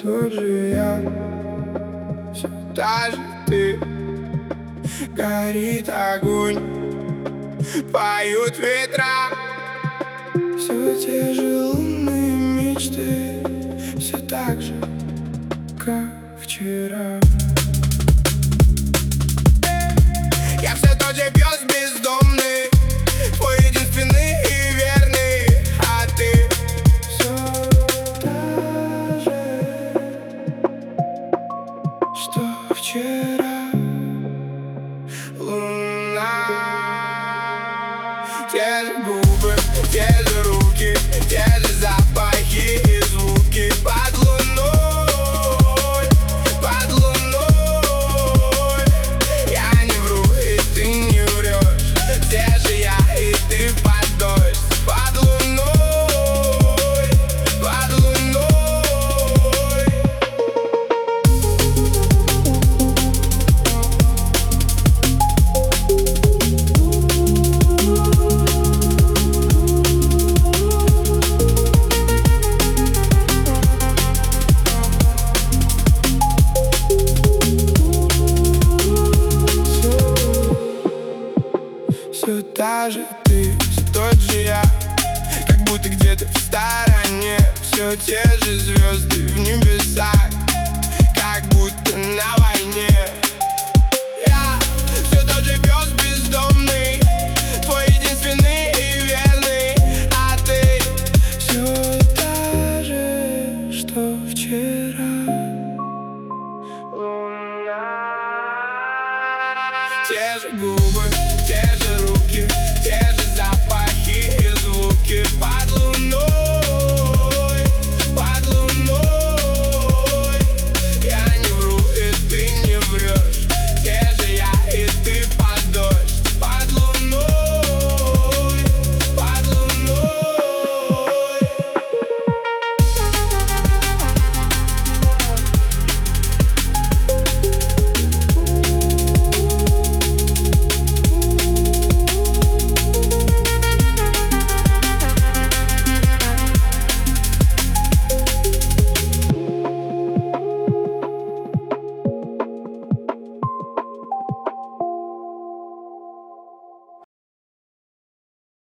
тот же я, все та же ты. Горит огонь, поют ветра, все те же лунные мечты, все так же, как вчера. Я все тот же пес бездомный, твой единственный и верный, а ты все та же, что вчера. Луна, те же губы, те же руки, те же запахи и звуки. Под луной, под луной. Я не вру, и ты не врешь. Те же я, и ты под дождь. Под луной, под луной. Все та же ты, все тот же я, как будто где-то в стороне. Все те же звезды в небесах, как будто на войне.